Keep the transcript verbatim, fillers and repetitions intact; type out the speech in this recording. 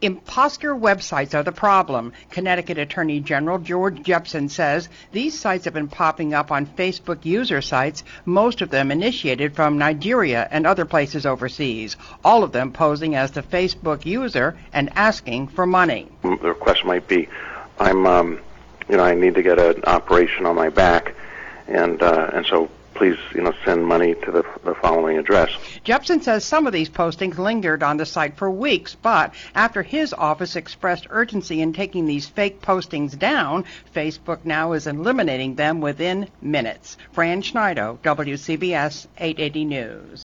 Imposter websites are the problem. Connecticut Attorney General George Jepsen says these sites have been popping up on Facebook user sites, most of them initiated from Nigeria and other places overseas, all of them posing as the Facebook user and asking for money. The request might be, I'm, um, you know, I need to get an operation on my back, and uh, and so please, you know, send money to the, the following address. Jepsen says some of these postings lingered on the site for weeks, but after his office expressed urgency in taking these fake postings down, Facebook now is eliminating them within minutes. Fran Schneider, W C B S eight eighty News.